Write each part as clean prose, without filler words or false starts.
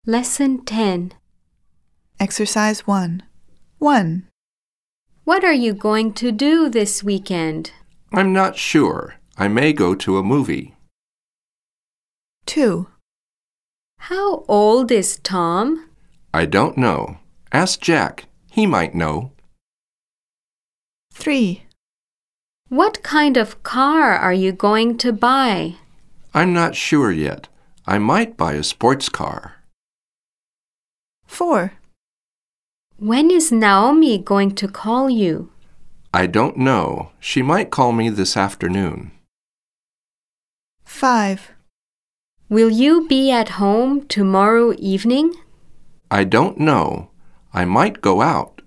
Lesson 10. Exercise 1. 1. What are you going to do this weekend? I'm not sure. I may go to a movie. 2. How old is Tom? I don't know. Ask Jack. He might know. 3. What kind of car are you going to buy? I'm not sure yet. I might buy a sports car. 4. When is Naomi going to call you? I don't know. She might call me this afternoon. 5. Will you be at home tomorrow evening? I don't know. I might go out.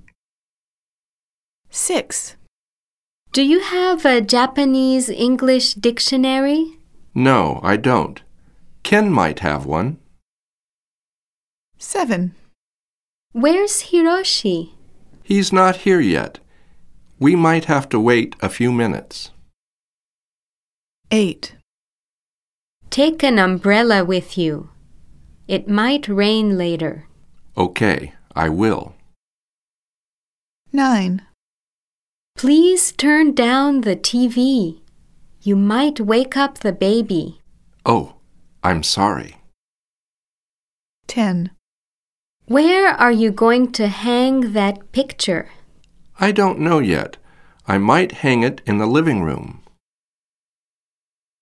6. Do you have a Japanese-English dictionary? No, I don't. Ken might have one. 7. Where's Hiroshi? He's not here yet. We might have to wait a few minutes. 8. Take an umbrella with you. It might rain later. Okay, I will. 9. Please turn down the TV. You might wake up the baby. Oh, I'm sorry. 10. Where are you going to hang that picture? I don't know yet. I might hang it in the living room.